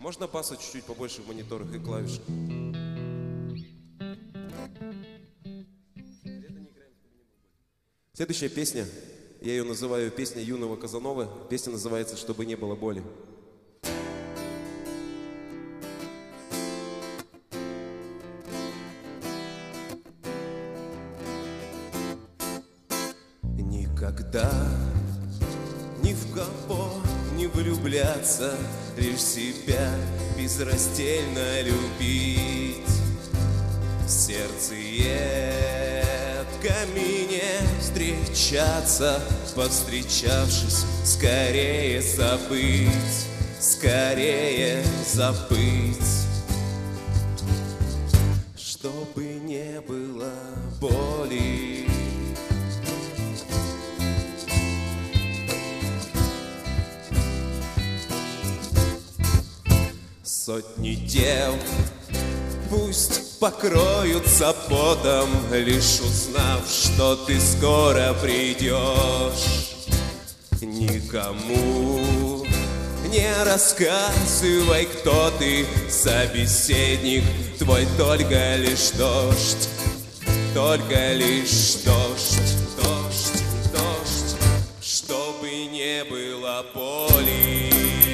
Можно баса чуть-чуть побольше в мониторах и клавишах? Следующая песня, я ее называю песня юного Казановы. Песня называется «Чтобы не было боли». Никогда ни в кого не влюбляться, лишь себя безраздельно любить. Сердце едками не встречаться, повстречавшись, скорее забыть, скорее забыть. Чтобы не было боли. Сотни дел пусть покроются потом, лишь узнав, что ты скоро придешь. Никому не рассказывай, кто ты, собеседник твой, только лишь дождь, только лишь дождь, дождь, дождь, чтобы не было боли.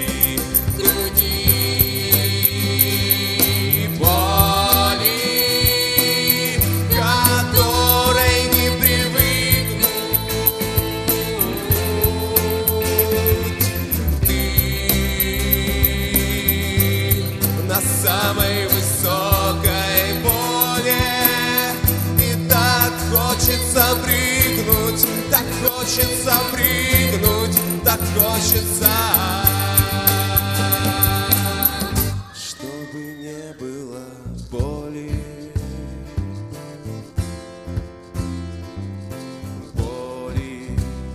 Самой высокой боли. И так хочется прыгнуть, так хочется прыгнуть, так хочется, чтобы не было боли. Боли.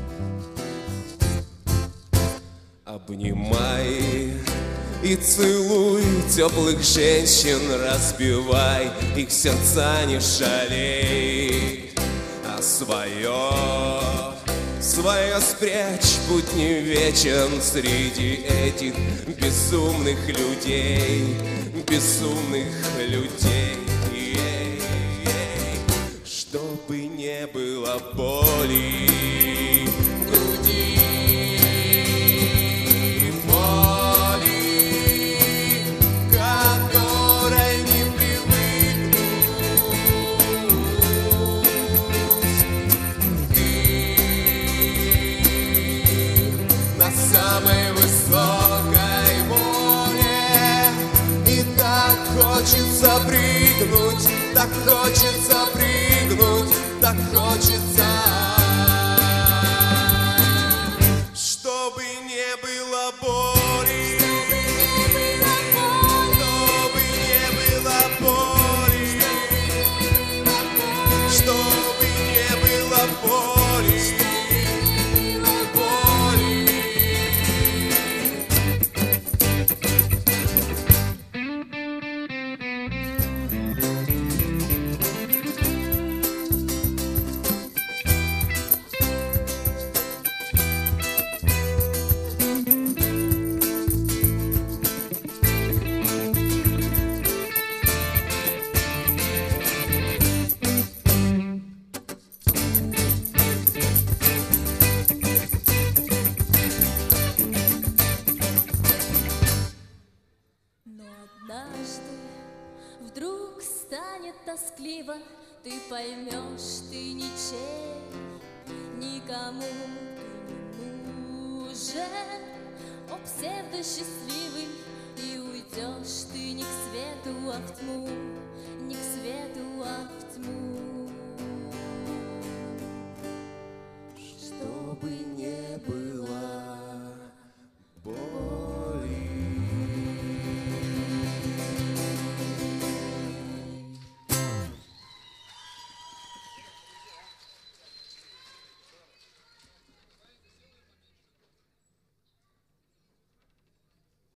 Обнимай и целуй теплых женщин, разбивай их сердца, не жалей. А свое спрячь, будь не вечен среди этих безумных людей, безумных людей. Чтобы не было боли. Самой высокой боли. И так хочется прыгнуть, так хочется прыгнуть, так хочется, чтобы не было боли. Чтобы не было боли. Чтобы не было боли. Однажды вдруг станет тоскливо, ты поймешь, ты ничей, никому ты не нужен, о псевдосчастливый, и уйдешь ты не к свету, а в тьму, не к свету, а в